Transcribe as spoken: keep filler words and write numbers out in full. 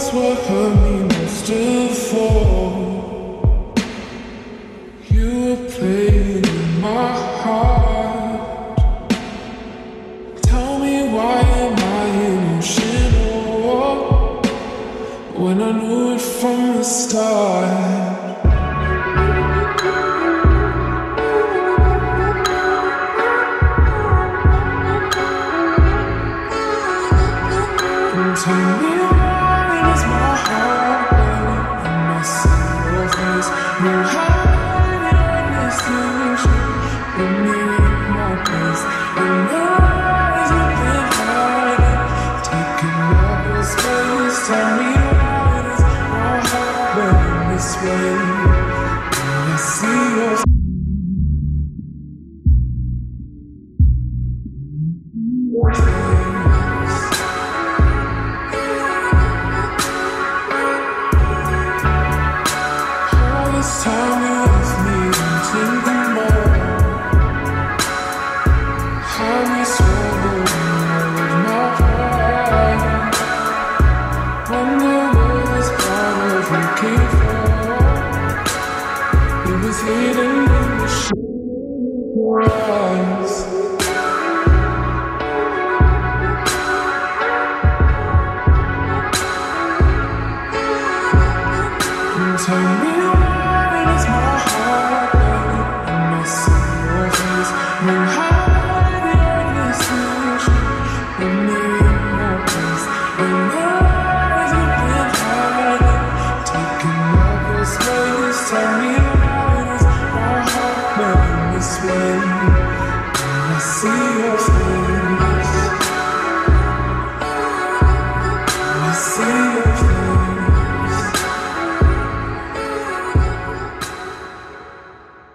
what hurt me most of all. You were playing in my heart. Tell me why am I emotional when I knew it from the start. Tell me why does my heart break when I see your face? You hide your decision, put me in my place. And lies you've been hiding, taking up your space. Tell me why does my heart burn this way when I see your face? Time you with me until the morning. How we swallowed my heart. When the world was part of looking for, it was hidden in the shadows. Tell me it's my heart, baby, when I see your face. You hide your decision, put me in my place. And lies you've been hiding, taking up your space. Tell me why does my heart burn this way when I see your face? When I see your face.